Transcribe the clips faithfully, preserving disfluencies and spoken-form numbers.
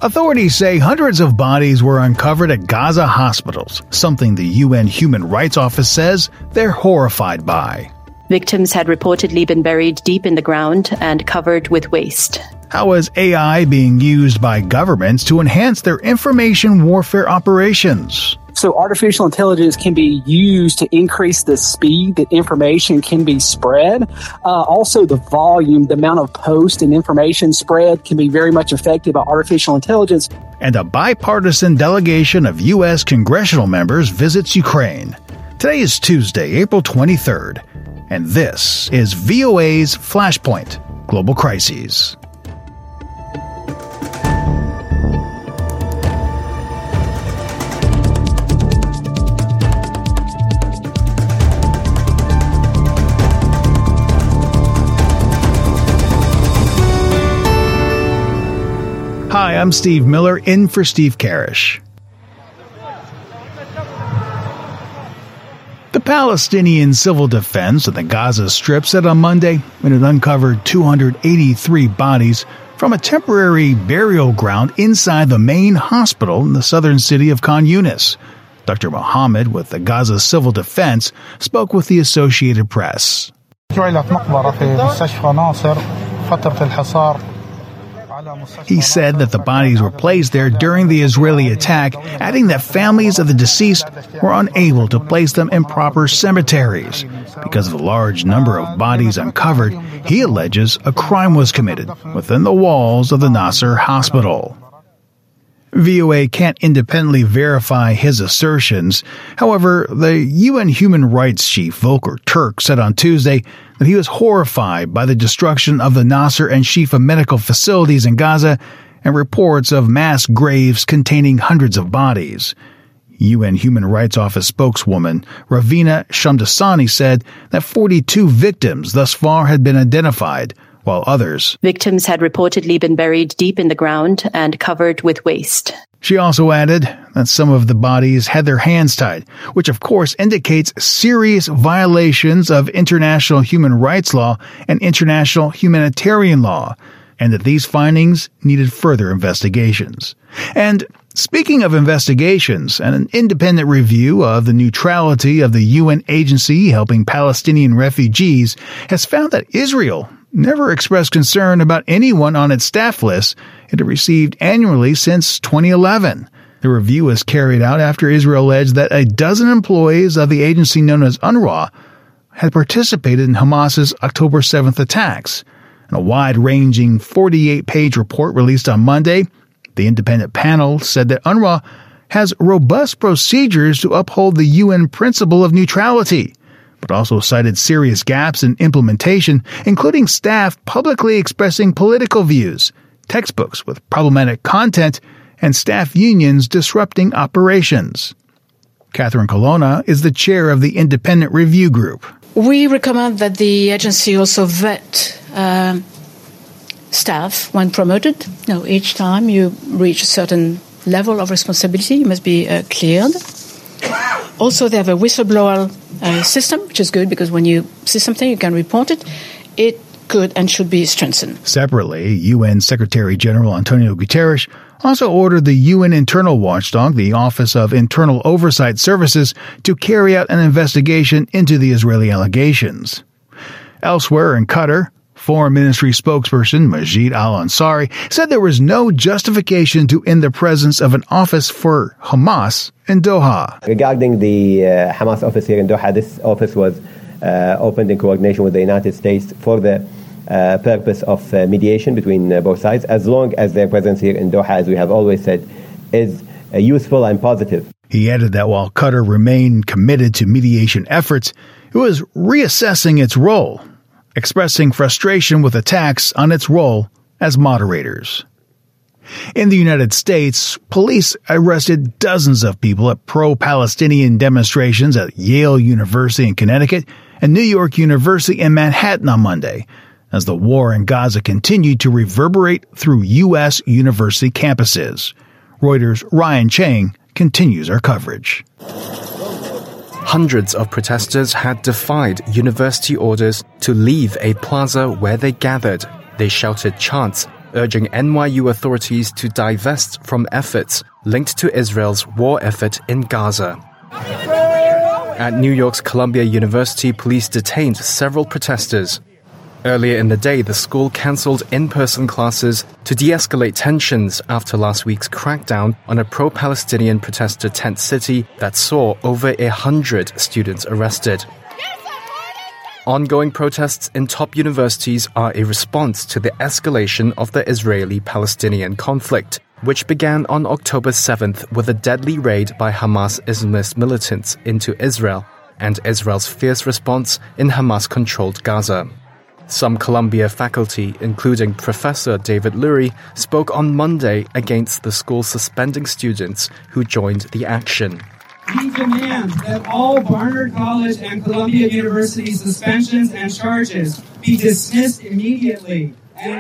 Authorities say hundreds of bodies were uncovered at Gaza hospitals, something the U N Human Rights Office says they're horrified by. Victims had reportedly been buried deep in the ground and covered with waste. How is A I being used by governments to enhance their information warfare operations? So artificial intelligence can be used to increase the speed that information can be spread. Uh, also, the volume, the amount of post and information spread can be very much affected by artificial intelligence. And a bipartisan delegation of U S congressional members visits Ukraine. Today is Tuesday, April twenty-third, and this is V O A's Flashpoint Global Crises. Hi, I'm Steve Miller, in for Steve Karish. The Palestinian Civil Defense of the Gaza Strip said on Monday it had uncovered two hundred eighty-three bodies from a temporary burial ground inside the main hospital in the southern city of Khan Yunis. Doctor Mohammed with the Gaza Civil Defense spoke with the Associated Press. He said that the bodies were placed there during the Israeli attack, adding that families of the deceased were unable to place them in proper cemeteries. Because of the large number of bodies uncovered, he alleges a crime was committed within the walls of the Nasser hospital. V O A can't independently verify his assertions. However, the U N Human Rights Chief Volker Turk said on Tuesday that he was horrified by the destruction of the Nasser and Shifa medical facilities in Gaza and reports of mass graves containing hundreds of bodies. U N Human Rights Office spokeswoman Ravina Shamdasani said that forty-two victims thus far had been identified, while others, victims had reportedly been buried deep in the ground and covered with waste. She also added that some of the bodies had their hands tied, which of course indicates serious violations of international human rights law and international humanitarian law, and that these findings needed further investigations. And speaking of investigations, an independent review of the neutrality of the U N agency helping Palestinian refugees has found that Israel never expressed concern about anyone on its staff list it had received annually since twenty eleven. The review was carried out after Israel alleged that a dozen employees of the agency known as UNRWA had participated in Hamas's October seventh attacks. In a wide-ranging forty-eight page report released on Monday, the independent panel said that UNRWA has robust procedures to uphold the U N principle of neutrality, but also cited serious gaps in implementation, including staff publicly expressing political views, textbooks with problematic content, and staff unions disrupting operations. Catherine Colonna is the chair of the Independent Review Group. We recommend that the agency also vet uh, staff when promoted. You know, each time you reach a certain level of responsibility, you must be uh, cleared. Also, they have a whistleblower uh, system, which is good because when you see something, you can report it. It could and should be strengthened. Separately, U N Secretary General Antonio Guterres also ordered the U N internal watchdog, the Office of Internal Oversight Services, to carry out an investigation into the Israeli allegations. Elsewhere in Qatar, Foreign Ministry spokesperson Majid Al-Ansari said there was no justification to end the presence of an office for Hamas in Doha. Regarding the uh, Hamas office here in Doha, this office was uh, opened in coordination with the United States for the uh, purpose of uh, mediation between uh, both sides, as long as their presence here in Doha, as we have always said, is uh, useful and positive. He added that while Qatar remained committed to mediation efforts, it was reassessing its role, expressing frustration with attacks on its role as moderators. In the United States, police arrested dozens of people at pro-Palestinian demonstrations at Yale University in Connecticut and New York University in Manhattan on Monday, as the war in Gaza continued to reverberate through U S university campuses. Reuters' Ryan Chang continues our coverage. Hundreds of protesters had defied university orders to leave a plaza where they gathered. They shouted chants urging N Y U authorities to divest from efforts linked to Israel's war effort in Gaza. At New York's Columbia University, police detained several protesters. Earlier in the day, the school cancelled in-person classes to de-escalate tensions after last week's crackdown on a pro-Palestinian protester tent city that saw over a hundred students arrested. Ongoing protests in top universities are a response to the escalation of the Israeli-Palestinian conflict, which began on October seventh with a deadly raid by Hamas Islamist militants into Israel and Israel's fierce response in Hamas-controlled Gaza. Some Columbia faculty, including Professor David Lurie, spoke on Monday against the school suspending students who joined the action. We demand that all Barnard College and Columbia University suspensions and charges be dismissed immediately and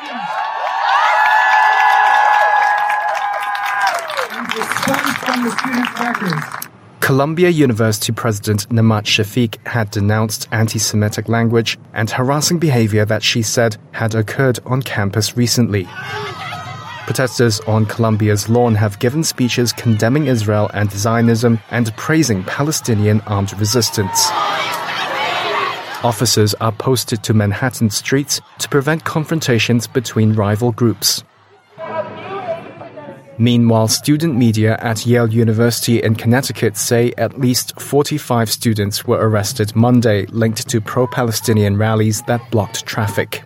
expunged from the student records. Columbia University President Namat Shafiq had denounced anti-Semitic language and harassing behavior that she said had occurred on campus recently. Protesters on Columbia's lawn have given speeches condemning Israel and Zionism and praising Palestinian armed resistance. Officers are posted to Manhattan streets to prevent confrontations between rival groups. Meanwhile, student media at Yale University in Connecticut say at least forty-five students were arrested Monday linked to pro-Palestinian rallies that blocked traffic.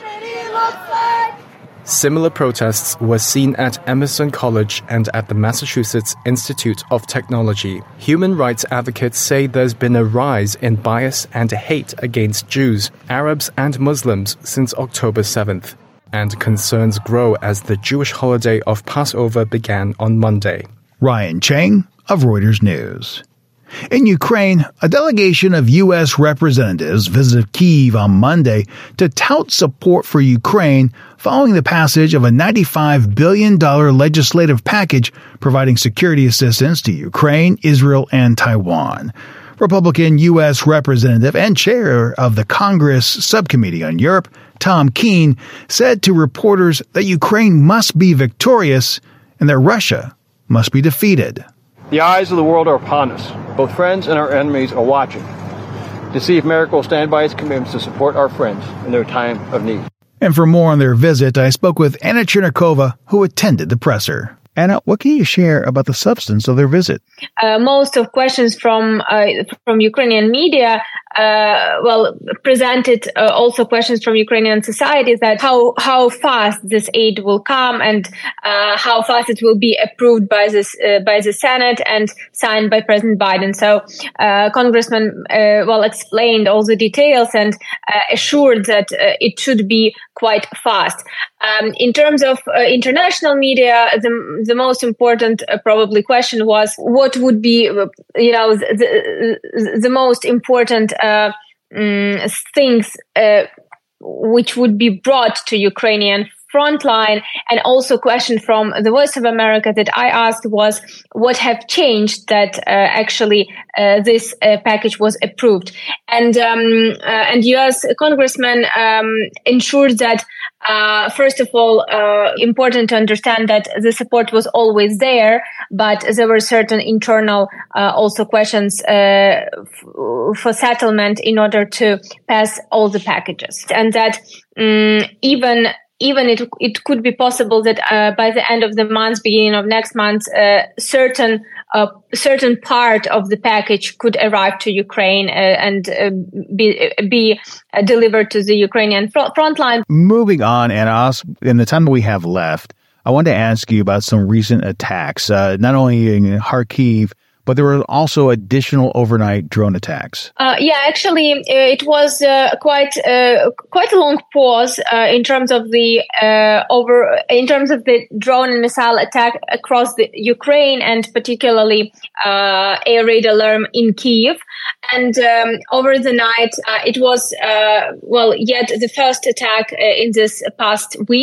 Similar protests were seen at Emerson College and at the Massachusetts Institute of Technology. Human rights advocates say there's been a rise in bias and hate against Jews, Arabs, and Muslims since October seventh. And concerns grow as the Jewish holiday of Passover began on Monday. Ryan Cheng of Reuters News. In Ukraine, a delegation of U S representatives visited Kyiv on Monday to tout support for Ukraine following the passage of a ninety-five billion dollars legislative package providing security assistance to Ukraine, Israel, and Taiwan. Republican U S Representative and Chair of the Congress Subcommittee on Europe, Tom Keene, said to reporters that Ukraine must be victorious and that Russia must be defeated. The eyes of the world are upon us. Both friends and our enemies are watching to see if America will stand by its commitments to support our friends in their time of need. And for more on their visit, I spoke with Anna Chernikova, who attended the presser. Anna, what can you share about the substance of their visit? Uh, most of questions from uh, from Ukrainian media, uh, well, presented uh, also questions from Ukrainian society that how how fast this aid will come and uh, how fast it will be approved by this uh, by the Senate and signed by President Biden. So, uh, Congressman uh, well explained all the details and uh, assured that uh, it should be quite fast. Um, in terms of uh, international media, the the most important uh, probably question was what would be, uh, you know, the, the, the most important uh, um, things uh, which would be brought to Ukrainian frontline, and also question from the Voice of America that I asked was what have changed that uh, actually uh, this uh, package was approved, and um, uh, and U S Congressman um, ensured that uh, first of all uh, important to understand that the support was always there, but there were certain internal uh, also questions uh, f- for settlement in order to pass all the packages, and that um, even Even it it could be possible that uh, by the end of the month, beginning of next month, uh, certain uh, certain part of the package could arrive to Ukraine uh, and uh, be be uh, delivered to the Ukrainian front, front line. Moving on, and also in the time that we have left, I want to ask you about some recent attacks, uh, not only in Kharkiv, but there were also additional overnight drone attacks. Uh, yeah, actually, it was uh, quite uh, quite a long pause uh, in terms of the uh, over in terms of the drone and missile attack across the Ukraine, and particularly uh, air raid alarm in Kyiv. And um, over the night, uh, it was uh, well yet the first attack uh, in this past weeks.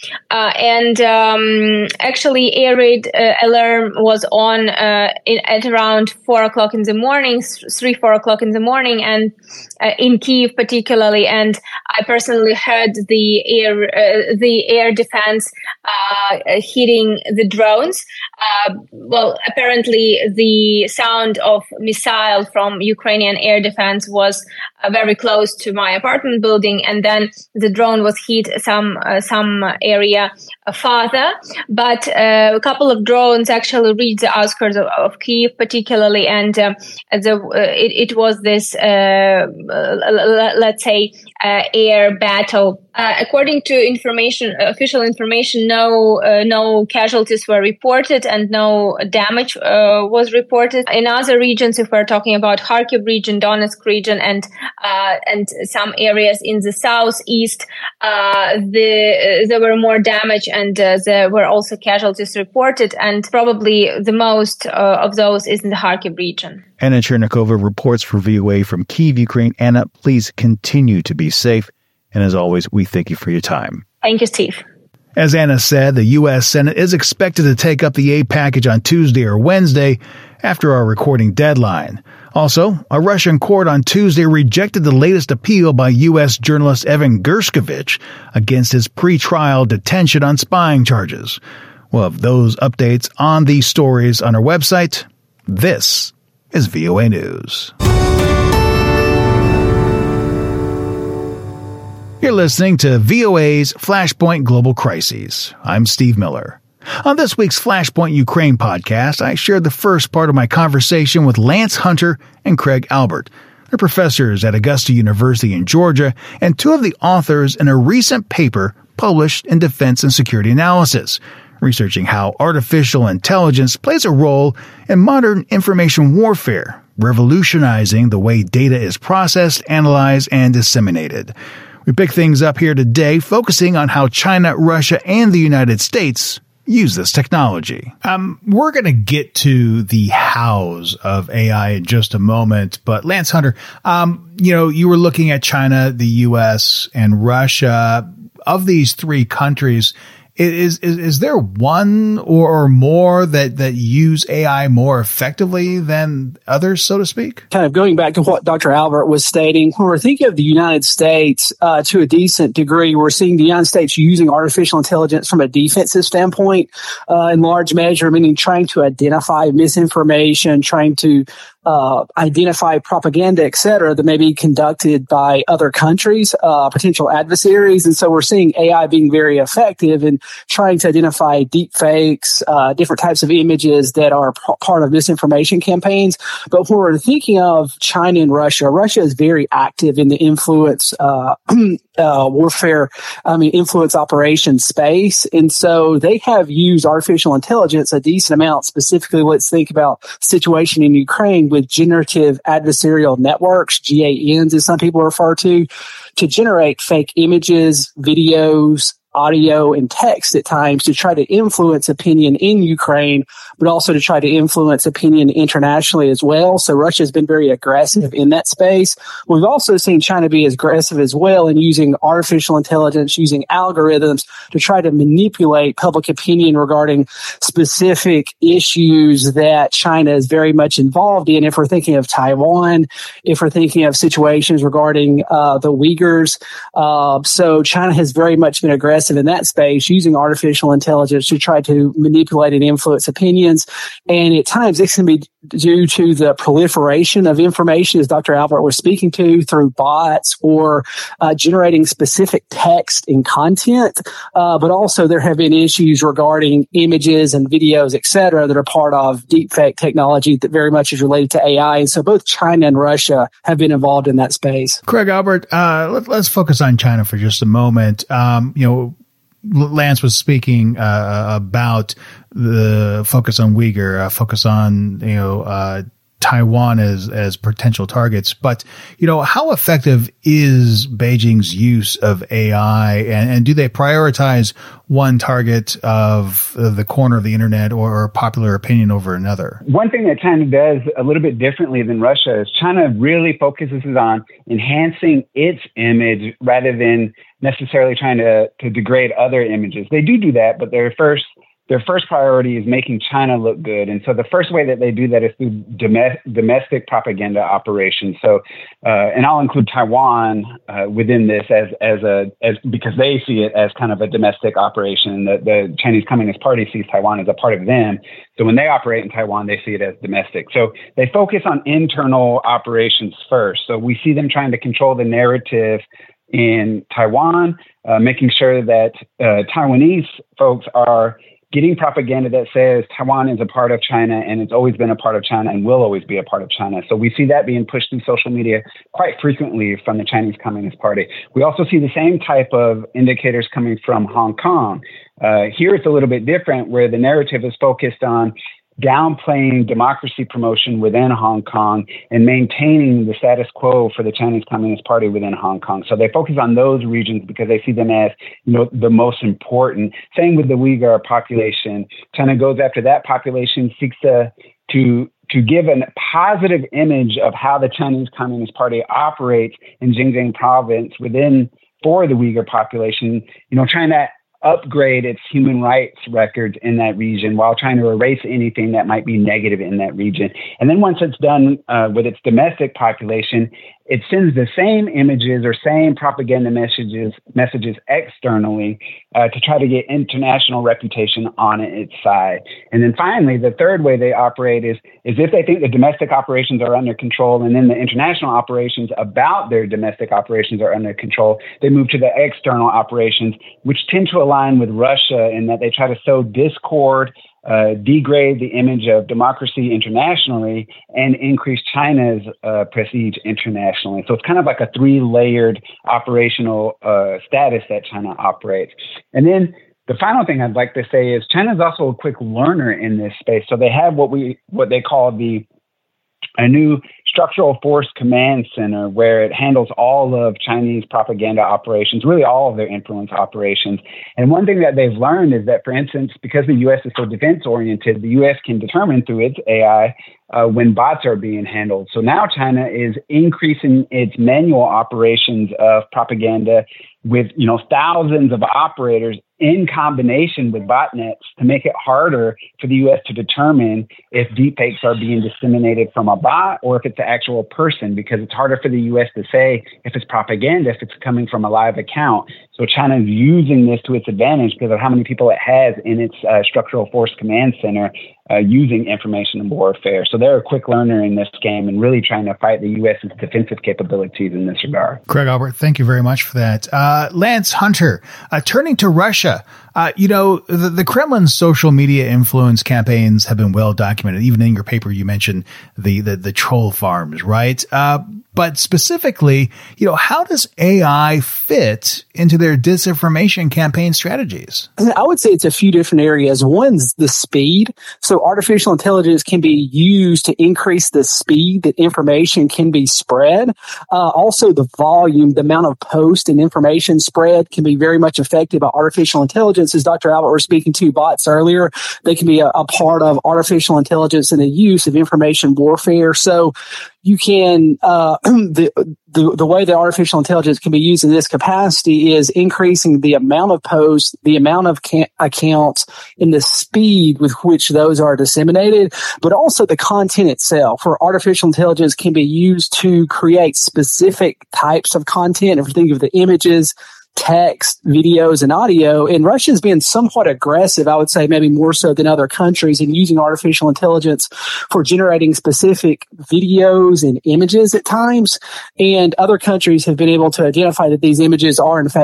Uh, and um, actually, air raid uh, alarm was on uh, in, at around four o'clock in the morning, three, four o'clock in the morning, and uh, in Kyiv particularly. And I personally heard the air uh, the air defense uh, hitting the drones. Uh, well, apparently, the sound of missile from Ukrainian air defense was uh, very close to my apartment building, and then the drone was hit some uh, some area farther. But uh, a couple of drones actually reached the outskirts of, of Kyiv, particularly, and uh, the uh, it, it was this uh, let's say uh, air battle. Uh, according to information, official information, no uh, no casualties were reported and no damage uh, was reported. In other regions, if we're talking about Kharkiv region, Donetsk region, and uh, and some areas in the southeast, uh, the uh, there were more damage and uh, there were also casualties reported, and probably the most uh, of those is in the Kharkiv region. Anna Chernikova reports for V O A from Kyiv, Ukraine. Anna, please continue to be safe. And as always, we thank you for your time. Thank you, Steve. As Anna said, the U S Senate is expected to take up the aid package on Tuesday or Wednesday after our recording deadline. Also, a Russian court on Tuesday rejected the latest appeal by U S journalist Evan Gershkovich against his pretrial detention on spying charges. We'll have those updates on these stories on our website. This is V O A News. You're listening to V O A's Flashpoint Global Crises. I'm Steve Miller. On this week's Flashpoint Ukraine podcast, I shared the first part of my conversation with Lance Hunter and Craig Albert. They're professors at Augusta University in Georgia and two of the authors in a recent paper published in Defense and Security Analysis, researching how artificial intelligence plays a role in modern information warfare, revolutionizing the way data is processed, analyzed, and disseminated. We pick things up here today, focusing on how China, Russia, and the United States use this technology. Um, we're going to get to the hows of A I in just a moment, but Lance Hunter, um, you know, you were looking at China, the U S, and Russia. Of these three countries, Is, is is there one or more that, that use A I more effectively than others, so to speak? Kind of going back to what Doctor Albert was stating, when we're thinking of the United States uh, to a decent degree, we're seeing the United States using artificial intelligence from a defensive standpoint uh, in large measure, meaning trying to identify misinformation, trying to uh, identify propaganda, et cetera, that may be conducted by other countries, uh, potential adversaries. And so we're seeing A I being very effective in trying to identify deep fakes, uh, different types of images that are p- part of misinformation campaigns. But when we're thinking of China and Russia, Russia is very active in the influence, uh, uh, warfare, I mean, influence operation space. And so they have used artificial intelligence a decent amount. Specifically, let's think about the situation in Ukraine with generative adversarial networks, G A Ns as some people refer to, to generate fake images, videos, audio and text at times to try to influence opinion in Ukraine, but also to try to influence opinion internationally as well. So Russia has been very aggressive in that space. We've also seen China be as aggressive as well in using artificial intelligence, using algorithms to try to manipulate public opinion regarding specific issues that China is very much involved in. If we're thinking of Taiwan, if we're thinking of situations regarding uh, the Uyghurs. Uh, so China has very much been aggressive in that space, using artificial intelligence to try to manipulate and influence opinions. And at times, this can be due to the proliferation of information, as Doctor Albert was speaking to, through bots or uh, generating specific text and content. Uh, but also, there have been issues regarding images and videos, et cetera, that are part of deepfake technology that very much is related to A I. And so both China and Russia have been involved in that space. Craig Albert, uh, let, let's focus on China for just a moment. Um, you know, Lance was speaking uh, about the focus on Uyghur, uh, focus on, you know, uh, Taiwan as, as potential targets. But, you know, how effective is Beijing's use of A I, and, and do they prioritize one target of the corner of the internet or popular opinion over another? One thing that China does a little bit differently than Russia is China really focuses on enhancing its image rather than necessarily trying to, to degrade other images. They do do that, but their first Their first priority is making China look good. And so the first way that they do that is through dom- domestic propaganda operations. So, uh, and I'll include Taiwan uh, within this as, as a, as, because they see it as kind of a domestic operation. The, the Chinese Communist Party sees Taiwan as a part of them. So when they operate in Taiwan, they see it as domestic. So they focus on internal operations first. So we see them trying to control the narrative in Taiwan, uh, making sure that uh, Taiwanese folks are getting propaganda that says Taiwan is a part of China and it's always been a part of China and will always be a part of China. So we see that being pushed through social media quite frequently from the Chinese Communist Party. We also see the same type of indicators coming from Hong Kong. Uh, here it's a little bit different, where the narrative is focused on downplaying democracy promotion within Hong Kong and maintaining the status quo for the Chinese Communist Party within Hong Kong. So they focus on those regions because they see them as, you know, the most important. Same with the Uyghur population. China goes after that population, seeks to to to give a positive image of how the Chinese Communist Party operates in Xinjiang province within for the Uyghur population, you know, trying to upgrade its human rights records in that region while trying to erase anything that might be negative in that region. And then once it's done uh, with its domestic population, it sends the same images or same propaganda messages messages externally uh, to try to get international reputation on its side. And then finally, the third way they operate is, is if they think the domestic operations are under control and then the international operations about their domestic operations are under control, they move to the external operations, which tend to align with Russia in that they try to sow discord, Uh, degrade the image of democracy internationally, and increase China's uh, prestige internationally. So it's kind of like a three-layered operational uh, status that China operates. And then the final thing I'd like to say is China is also a quick learner in this space. So they have what we what they call the a new structural force command center where it handles all of Chinese propaganda operations, really all of their influence operations. And one thing that they've learned is that, for instance, because the U S is so defense-oriented, the U S can determine through its A I uh, when bots are being handled. So now China is increasing its manual operations of propaganda with, you know, thousands of operators in combination with botnets to make it harder for the U S to determine if deepfakes are being disseminated from a bot or if it's an actual person, because it's harder for the U S to say if it's propaganda, if it's coming from a live account. So China is using this to its advantage because of how many people it has in its uh, structural force command center uh, using information warfare. So they're a quick learner in this game and really trying to fight the U S's defensive capabilities in this regard. Craig Albert, thank you very much for that. Uh, Lance Hunter, uh, turning to Russia, uh, you know, the, the Kremlin's social media influence campaigns have been well documented. Even in your paper, you mentioned the, the, the troll farms, right? Uh, but specifically, you know, how does A I fit into their disinformation campaign strategies? I would say it's a few different areas. One's the speed. So artificial intelligence can be used to increase the speed that information can be spread. Uh, also, the volume, the amount of post and information spread can be very much affected by artificial intelligence. As Doctor Albert was speaking to bots earlier, they can be a, a part of artificial intelligence and the use of information warfare. So you can, uh, the, the, the way that artificial intelligence can be used in this capacity is increasing the amount of posts, the amount of ca- accounts, and the speed with which those are disseminated, but also the content itself, where artificial intelligence can be used to create specific types of content. If you think of the images, text, videos, and audio, and Russia's been somewhat aggressive, I would say maybe more so than other countries, in using artificial intelligence for generating specific videos and images at times. And other countries have been able to identify that these images are in fact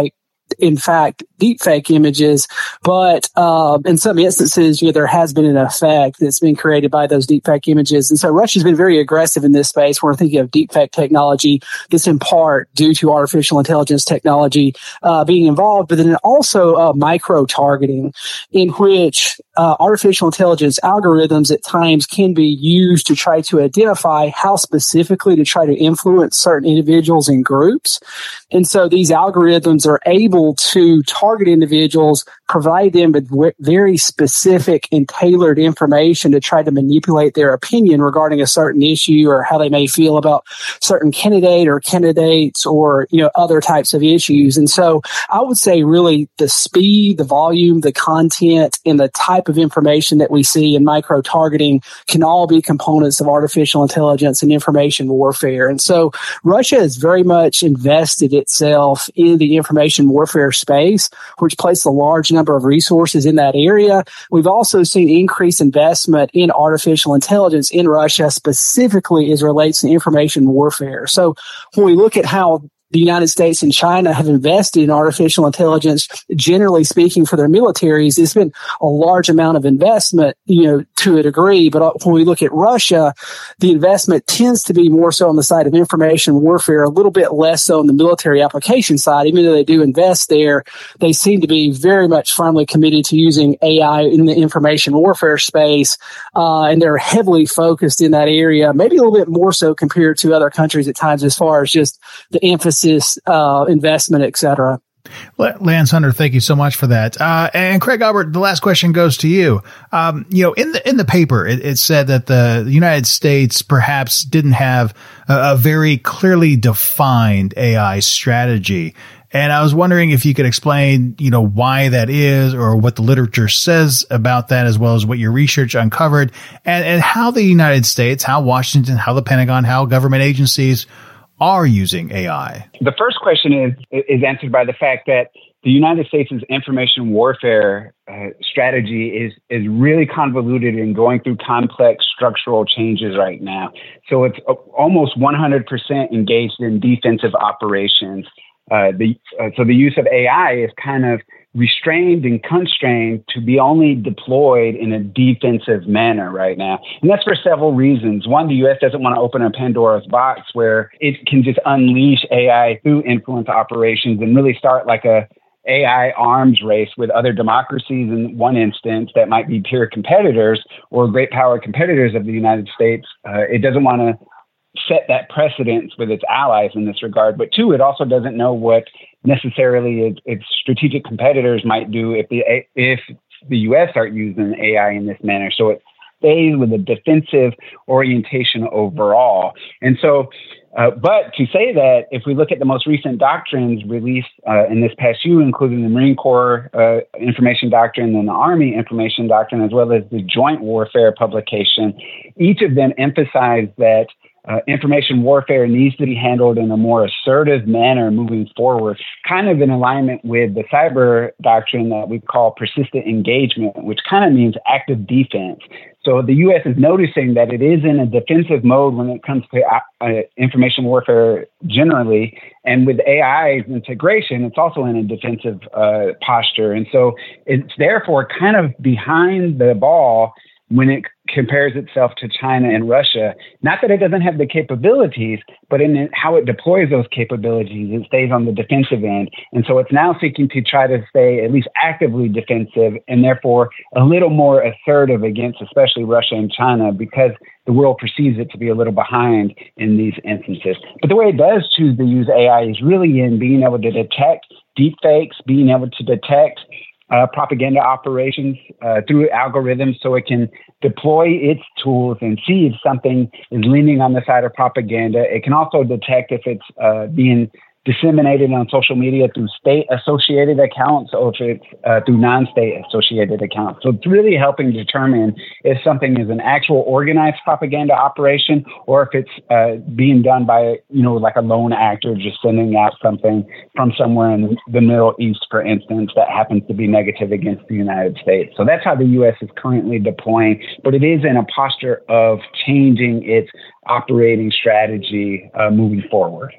in fact, deepfake images, but uh, in some instances, you know, there has been an effect that's been created by those deepfake images. And so Russia's been very aggressive in this space. We're thinking of deepfake technology that's in part due to artificial intelligence technology uh, being involved, but then also uh, micro-targeting, in which uh, artificial intelligence algorithms at times can be used to try to identify how specifically to try to influence certain individuals and groups. And so these algorithms are able to target individuals, provide them with w- very specific and tailored information to try to manipulate their opinion regarding a certain issue or how they may feel about certain candidate or candidates or, you know, other types of issues. And so I would say really the speed, the volume, the content, and the type of information that we see in micro-targeting can all be components of artificial intelligence and information warfare. And so Russia has very much invested itself in the information warfare space, which places a large number of resources in that area. We've also seen increased investment in artificial intelligence in Russia, specifically as relates to information warfare. So when we look at how the United States and China have invested in artificial intelligence, generally speaking, for their militaries, it's been a large amount of investment, you know, to a degree. But when we look at Russia, the investment tends to be more so on the side of information warfare, a little bit less so on the military application side. Even though they do invest there, they seem to be very much firmly committed to using A I in the information warfare space. Uh, and they're heavily focused in that area, maybe a little bit more so compared to other countries at times as far as just the emphasis Uh, investment, et cetera. Lance Hunter, thank you so much for that. Uh, and Craig Albert, the last question goes to you. Um, you know, in the in the paper, it, it said that the United States perhaps didn't have a, a very clearly defined A I strategy. And I was wondering if you could explain, you know, why that is, or what the literature says about that, as well as what your research uncovered, and, and how the United States, how Washington, how the Pentagon, how government agencies are using A I? The first question is is answered by the fact that the United States' information warfare uh, strategy is is really convoluted and going through complex structural changes right now. So it's almost one hundred percent engaged in defensive operations. Uh, the uh, so the use of A I is kind of restrained and constrained to be only deployed in a defensive manner right now. And that's for several reasons. One, the U S doesn't want to open a Pandora's box where it can just unleash A I through influence operations and really start like a A I arms race with other democracies in one instance that might be peer competitors or great power competitors of the United States. Uh, it doesn't want to set that precedence with its allies in this regard. But two, it also doesn't know what necessarily its, its strategic competitors might do if the if the U S start using A I in this manner. So it stays with a defensive orientation overall. And so, uh, but to say that, if we look at the most recent doctrines released uh, in this past year, including the Marine Corps uh, Information Doctrine and the Army Information Doctrine, as well as the Joint Warfare publication, each of them emphasize that Uh, information warfare needs to be handled in a more assertive manner moving forward, kind of in alignment with the cyber doctrine that we call persistent engagement, which kind of means active defense. So the U S is noticing that it is in a defensive mode when it comes to uh, information warfare generally. And with A I's integration, it's also in a defensive uh, posture. And so it's therefore kind of behind the ball when it compares itself to China and Russia. Not that it doesn't have the capabilities, but in how it deploys those capabilities, it stays on the defensive end. And so it's now seeking to try to stay at least actively defensive and therefore a little more assertive against especially Russia and China, because the world perceives it to be a little behind in these instances. But the way it does choose to use A I is really in being able to detect deepfakes, being able to detect Uh, propaganda operations uh, through algorithms so it can deploy its tools and see if something is leaning on the side of propaganda. It can also detect if it's uh, being disseminated on social media through state-associated accounts or if it's uh, through non-state-associated accounts. So it's really helping determine if something is an actual organized propaganda operation or if it's uh, being done by, you know, like a lone actor just sending out something from somewhere in the Middle East, for instance, that happens to be negative against the United States. So that's how the U S is currently deploying, but it is in a posture of changing its operating strategy uh, moving forward.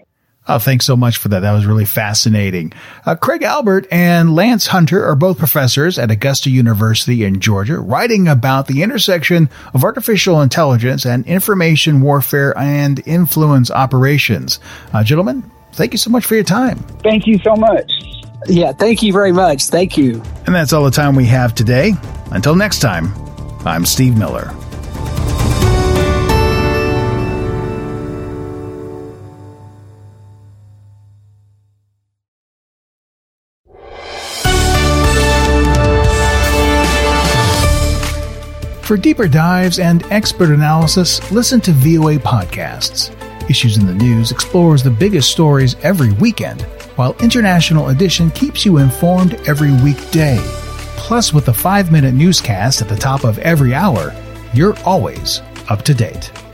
Oh, thanks so much for that. That was really fascinating. Uh, Craig Albert and Lance Hunter are both professors at Augusta University in Georgia, writing about the intersection of artificial intelligence and information warfare and influence operations. Uh, gentlemen, thank you so much for your time. Thank you so much. Yeah, thank you very much. Thank you. And that's all the time we have today. Until next time, I'm Steve Miller. For deeper dives and expert analysis, listen to V O A Podcasts. Issues in the News explores the biggest stories every weekend, while International Edition keeps you informed every weekday. Plus, with the five-minute newscast at the top of every hour, you're always up to date.